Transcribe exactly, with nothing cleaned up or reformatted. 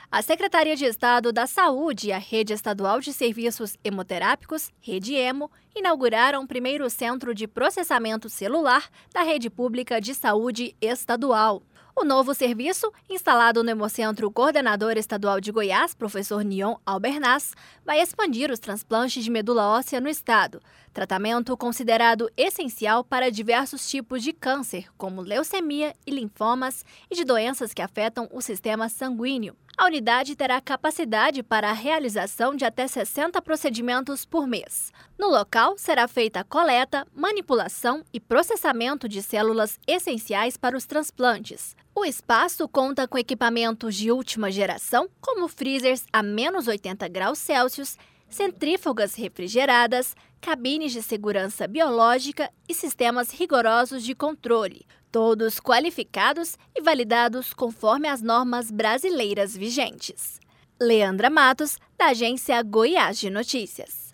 A Secretaria de Estado da Saúde e a Rede Estadual de Serviços Hemoterápicos, Rede Hemo, inauguraram o primeiro centro de processamento celular da rede pública de saúde estadual. O novo serviço, instalado no Hemocentro Coordenador Estadual de Goiás, professor Nion Albernaz, vai expandir os transplantes de medula óssea no estado, tratamento considerado essencial para diversos tipos de câncer, como leucemia e linfomas, e de doenças que afetam o sistema sanguíneo. A unidade terá capacidade para a realização de até sessenta procedimentos por mês. No local, será feita a coleta, manipulação e processamento de células essenciais para os transplantes. O espaço conta com equipamentos de última geração, como freezers a menos oitenta graus Celsius, centrífugas refrigeradas, cabines de segurança biológica e sistemas rigorosos de controle, todos qualificados e validados conforme as normas brasileiras vigentes. Leandra Matos, da Agência Goiás de Notícias.